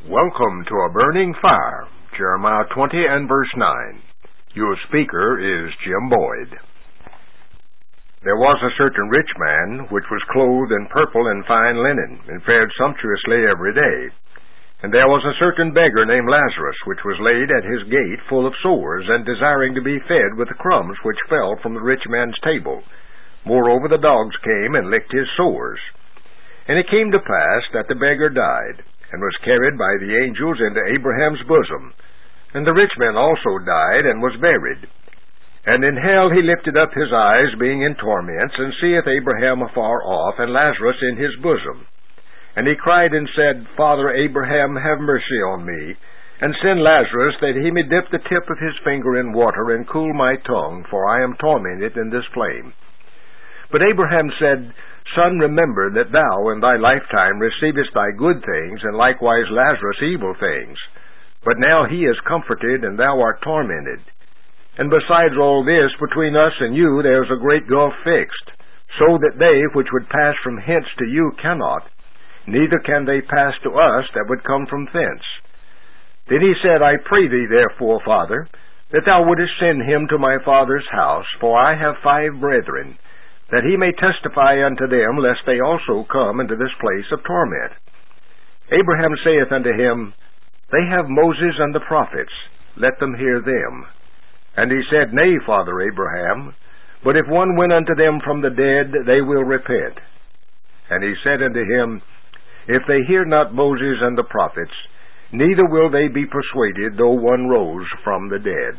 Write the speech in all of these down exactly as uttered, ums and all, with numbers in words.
Welcome to a burning fire, Jeremiah twenty and verse nine. Your speaker is Jim Boyd. There was a certain rich man which was clothed in purple and fine linen, and fared sumptuously every day. And there was a certain beggar named Lazarus, which was laid at his gate full of sores, and desiring to be fed with the crumbs which fell from the rich man's table. Moreover, the dogs came and licked his sores. And it came to pass that the beggar died, and was carried by the angels into Abraham's bosom. And the rich man also died, and was buried. And in hell he lifted up his eyes, being in torments, and seeth Abraham afar off, and Lazarus in his bosom. And he cried and said, Father Abraham, have mercy on me, and send Lazarus, that he may dip the tip of his finger in water, and cool my tongue, for I am tormented in this flame. But Abraham said, Son, remember that thou in thy lifetime receivest thy good things, and likewise Lazarus evil things. But now he is comforted, and thou art tormented. And besides all this, between us and you there is a great gulf fixed, so that they which would pass from hence to you cannot, neither can they pass to us that would come from thence. Then he said, I pray thee therefore, Father, that thou wouldest send him to my father's house, for I have five brethren, that he may testify unto them, lest they also come into this place of torment. Abraham saith unto him, They have Moses and the prophets, let them hear them. And he said, Nay, Father Abraham, but if one went unto them from the dead, they will repent. And he said unto him, If they hear not Moses and the prophets, neither will they be persuaded, though one rose from the dead.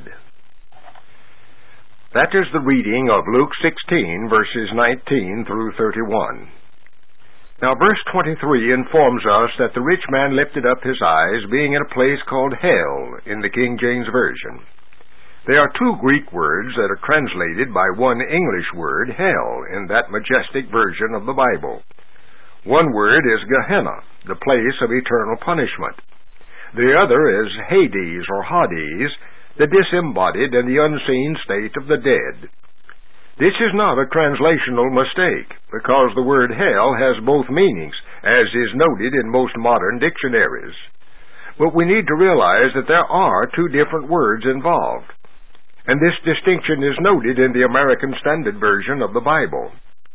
That is the reading of Luke sixteen, verses nineteen through thirty-one. Now verse twenty-three informs us that the rich man lifted up his eyes, being in a place called hell in the King James Version. There are two Greek words that are translated by one English word, hell, in that majestic version of the Bible. One word is Gehenna, the place of eternal punishment. The other is Hades or Hades, the disembodied and the unseen state of the dead. This is not a translational mistake, because the word hell has both meanings, as is noted in most modern dictionaries. But we need to realize that there are two different words involved, and this distinction is noted in the American Standard Version of the Bible.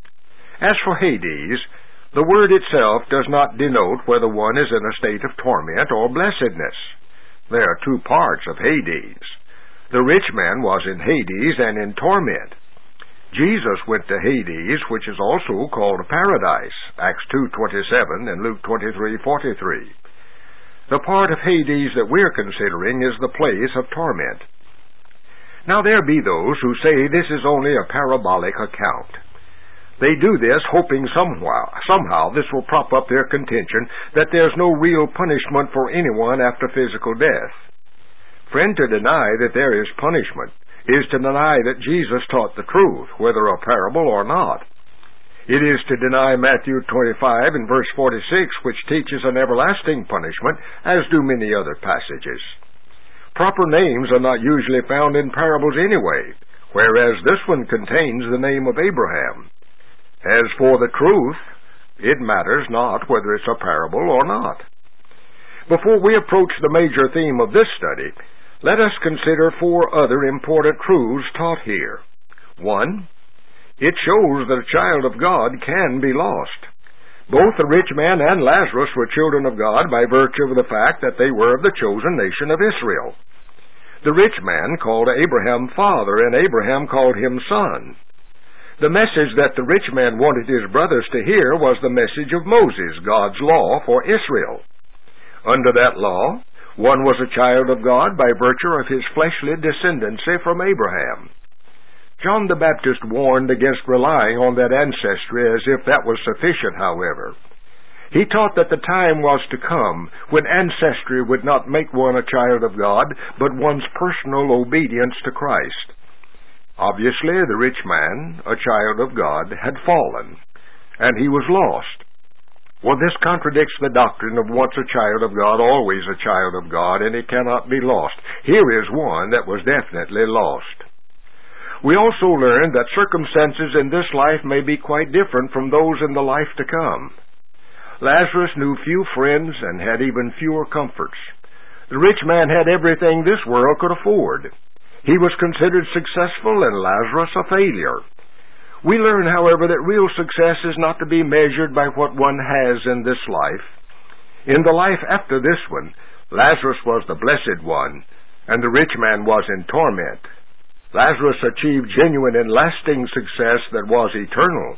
As for Hades, the word itself does not denote whether one is in a state of torment or blessedness. There are two parts of Hades. The rich man was in Hades and in torment. Jesus went to Hades, which is also called paradise, Acts two twenty-seven and Luke twenty-three forty-three. The part of Hades that we're considering is the place of torment. Now there be those who say this is only a parabolic account. They do this hoping somehow, somehow this will prop up their contention that there's no real punishment for anyone after physical death. Friend, to deny that there is punishment is to deny that Jesus taught the truth, whether a parable or not. It is to deny Matthew twenty-five and verse forty-six, which teaches an everlasting punishment, as do many other passages. Proper names are not usually found in parables anyway, whereas this one contains the name of Abraham. As for the truth, it matters not whether it's a parable or not. Before we approach the major theme of this study, let us consider four other important truths taught here. One, it shows that a child of God can be lost. Both the rich man and Lazarus were children of God by virtue of the fact that they were of the chosen nation of Israel. The rich man called Abraham father, and Abraham called him son. The message that the rich man wanted his brothers to hear was the message of Moses, God's law for Israel. Under that law, one was a child of God by virtue of his fleshly descendancy from Abraham. John the Baptist warned against relying on that ancestry as if that was sufficient, however. He taught that the time was to come when ancestry would not make one a child of God, but one's personal obedience to Christ. Obviously, the rich man, a child of God, had fallen, and he was lost. Well, this contradicts the doctrine of once a child of God, always a child of God, and he cannot be lost. Here is one that was definitely lost. We also learn that circumstances in this life may be quite different from those in the life to come. Lazarus knew few friends and had even fewer comforts. The rich man had everything this world could afford. He was considered successful and Lazarus a failure. We learn, however, that real success is not to be measured by what one has in this life. In the life after this one, Lazarus was the blessed one, and the rich man was in torment. Lazarus achieved genuine and lasting success that was eternal.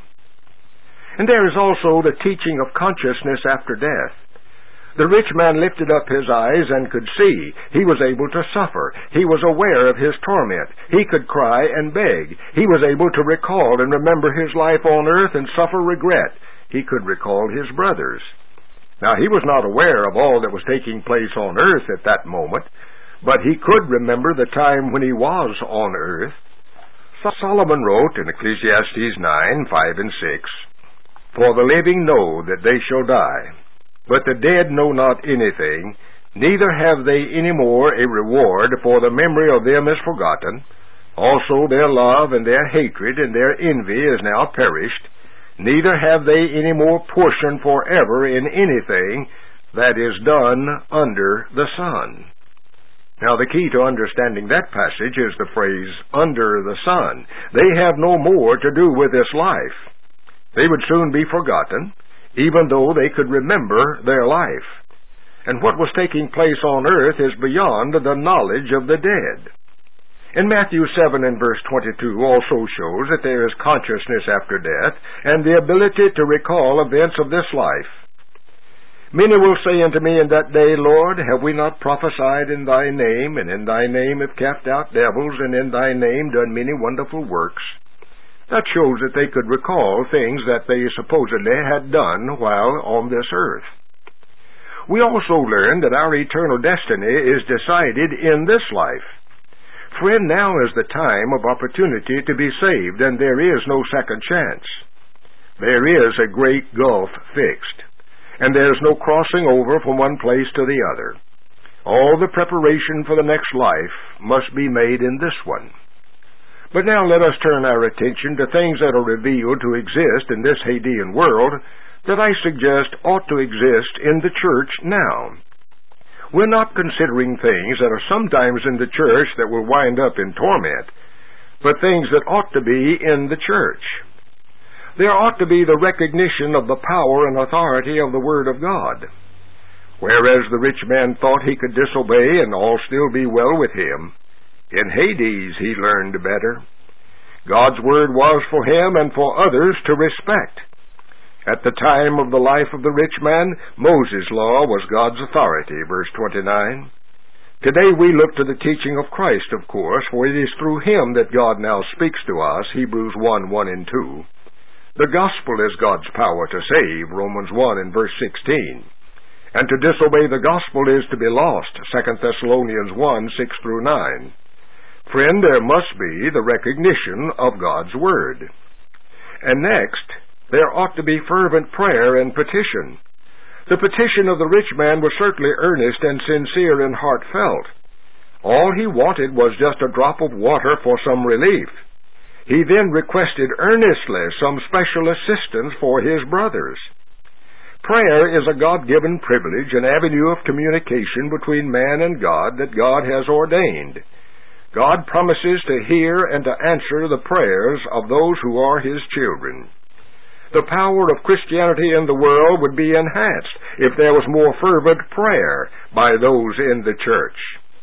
And there is also the teaching of consciousness after death. The rich man lifted up his eyes and could see. He was able to suffer. He was aware of his torment. He could cry and beg. He was able to recall and remember his life on earth and suffer regret. He could recall his brothers. Now, he was not aware of all that was taking place on earth at that moment, but he could remember the time when he was on earth. Solomon wrote in Ecclesiastes nine, five and six, "For the living know that they shall die, but the dead know not anything, neither have they any more a reward, for the memory of them is forgotten. Also their love and their hatred and their envy is now perished, neither have they any more portion forever in anything that is done under the sun." Now, the key to understanding that passage is the phrase, "under the sun." They have no more to do with this life. They would soon be forgotten, even though they could remember their life. And what was taking place on earth is beyond the knowledge of the dead. In Matthew seven and verse twenty-two also shows that there is consciousness after death and the ability to recall events of this life. "Many will say unto me in that day, Lord, have we not prophesied in thy name, and in thy name have cast out devils, and in thy name done many wonderful works?" That shows that they could recall things that they supposedly had done while on this earth. We also learn that our eternal destiny is decided in this life. Friend, now is the time of opportunity to be saved, and there is no second chance. There is a great gulf fixed, and there is no crossing over from one place to the other. All the preparation for the next life must be made in this one. But now let us turn our attention to things that are revealed to exist in this Hadean world that I suggest ought to exist in the church now. We're not considering things that are sometimes in the church that will wind up in torment, but things that ought to be in the church. There ought to be the recognition of the power and authority of the Word of God. Whereas the rich man thought he could disobey and all still be well with him, in Hades he learned better. God's Word was for him and for others to respect. At the time of the life of the rich man, Moses' law was God's authority, verse twenty-nine. Today we look to the teaching of Christ, of course, for it is through him that God now speaks to us, Hebrews one, one and two. The gospel is God's power to save, Romans one and verse sixteen. And to disobey the gospel is to be lost, Second Thessalonians one, six through nine. Friend, there must be the recognition of God's Word. And next, there ought to be fervent prayer and petition. The petition of the rich man was certainly earnest and sincere and heartfelt. All he wanted was just a drop of water for some relief. He then requested earnestly some special assistance for his brothers. Prayer is a God-given privilege, an avenue of communication between man and God that God has ordained. God promises to hear and to answer the prayers of those who are His children. The power of Christianity in the world would be enhanced if there was more fervent prayer by those in the church.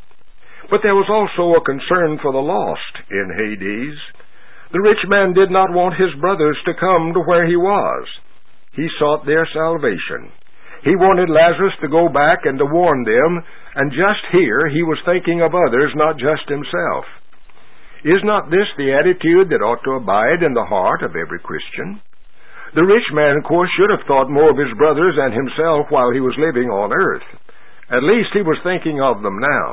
But there was also a concern for the lost in Hades. The rich man did not want his brothers to come to where he was. He sought their salvation. He wanted Lazarus to go back and to warn them, and just here he was thinking of others, not just himself. Is not this the attitude that ought to abide in the heart of every Christian? The rich man, of course, should have thought more of his brothers and himself while he was living on earth. At least he was thinking of them now.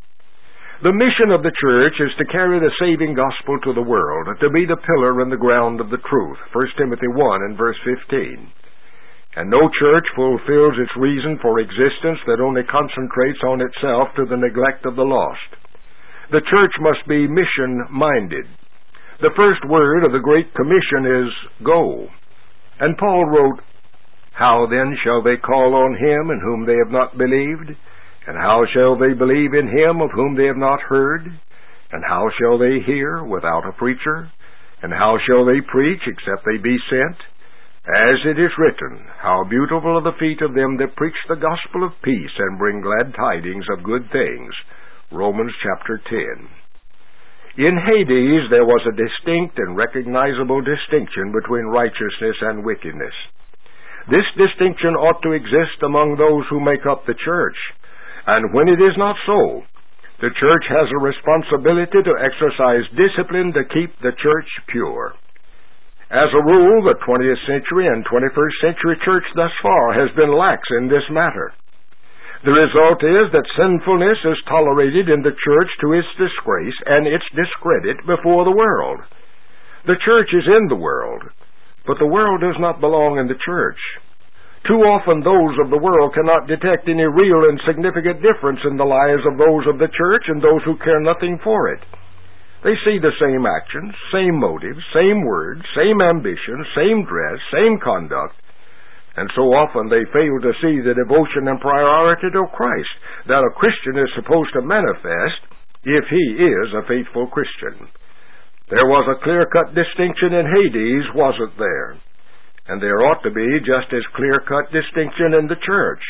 The mission of the church is to carry the saving gospel to the world, to be the pillar and the ground of the truth, First Timothy one and verse fifteen. And no church fulfills its reason for existence that only concentrates on itself to the neglect of the lost. The church must be mission-minded. The first word of the Great Commission is go. And Paul wrote, How then shall they call on him in whom they have not believed? And how shall they believe in him of whom they have not heard? And how shall they hear without a preacher? And how shall they preach except they be sent? As it is written, How beautiful are the feet of them that preach the gospel of peace and bring glad tidings of good things. Romans chapter ten. In Hades there was a distinct and recognizable distinction between righteousness and wickedness. This distinction ought to exist among those who make up the church, and when it is not so, the church has a responsibility to exercise discipline to keep the church pure. As a rule, the twentieth century and twenty-first century church thus far has been lax in this matter. The result is that sinfulness is tolerated in the church to its disgrace and its discredit before the world. The church is in the world, but the world does not belong in the church. Too often those of the world cannot detect any real and significant difference in the lives of those of the church and those who care nothing for it. They see the same actions, same motives, same words, same ambitions, same dress, same conduct, and so often they fail to see the devotion and priority to Christ that a Christian is supposed to manifest if he is a faithful Christian. There was a clear-cut distinction in Hades, wasn't there? And there ought to be just as clear-cut distinction in the church.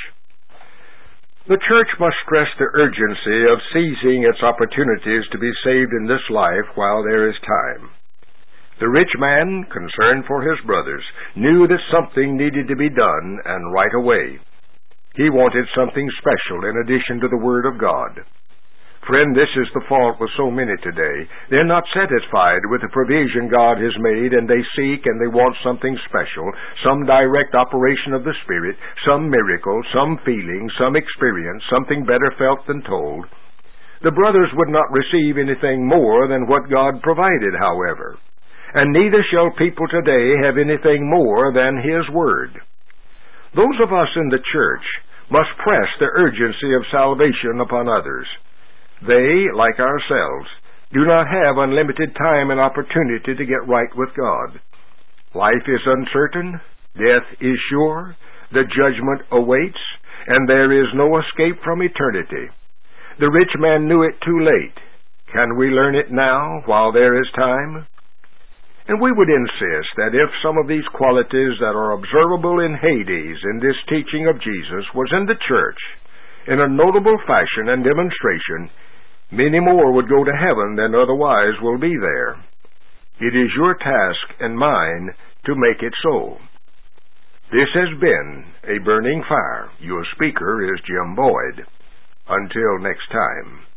The church must stress the urgency of seizing its opportunities to be saved in this life while there is time. The rich man, concerned for his brothers, knew that something needed to be done, and right away. He wanted something special in addition to the Word of God. Friend, this is the fault with so many today. They're not satisfied with the provision God has made, and they seek and they want something special, some direct operation of the Spirit, some miracle, some feeling, some experience, something better felt than told. The brothers would not receive anything more than what God provided, however. And neither shall people today have anything more than His Word. Those of us in the church must press the urgency of salvation upon others. They, like ourselves, do not have unlimited time and opportunity to get right with God. Life is uncertain, death is sure, the judgment awaits, and there is no escape from eternity. The rich man knew it too late. Can we learn it now, while there is time? And we would insist that if some of these qualities that are observable in Hades in this teaching of Jesus was in the church, in a notable fashion and demonstration, many more would go to heaven than otherwise will be there. It is your task and mine to make it so. This has been A Burning Fire. Your speaker is Jim Boyd. Until next time.